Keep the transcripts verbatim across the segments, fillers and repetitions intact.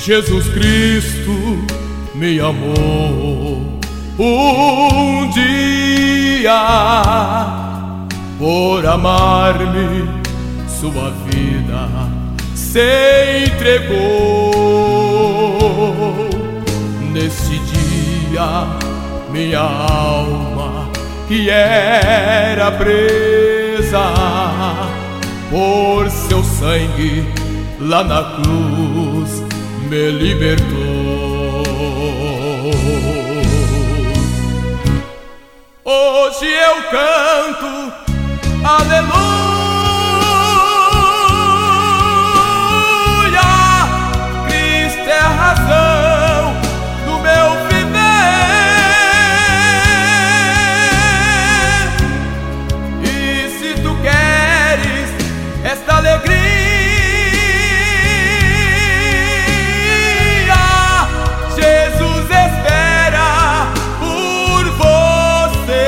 Jesus Cristo me amou um dia, por amar-me sua vida se entregou. Nesse dia minha alma, que era presa por seu sangue lá na cruz, me libertou. Hoje eu canto aleluia, Cristo é a razão do meu viver. E se tu queres esta alegria, Jesus espera por você.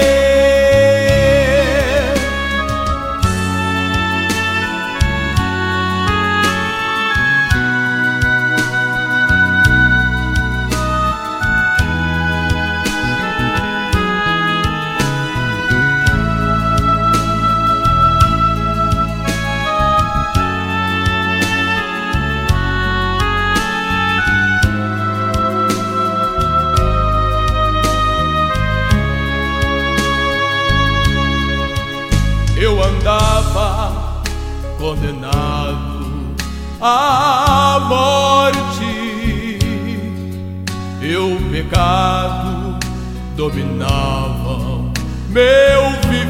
Eu andava condenado à morte, e o pecado dominava meu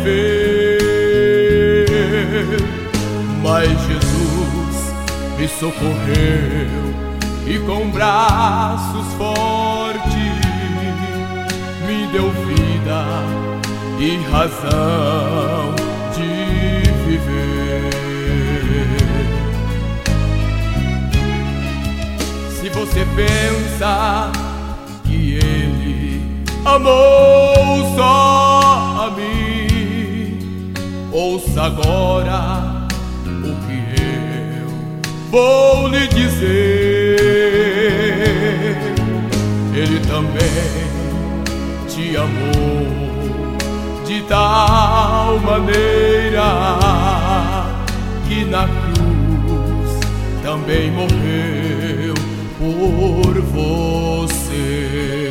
viver. Mas Jesus me socorreu e com braços fortes me deu vida e razão de viver. Se você pensa que Ele amou só a mim, ouça agora o que eu vou lhe dizer. Ele também te amou de tal maneira que na cruz também morreu por você.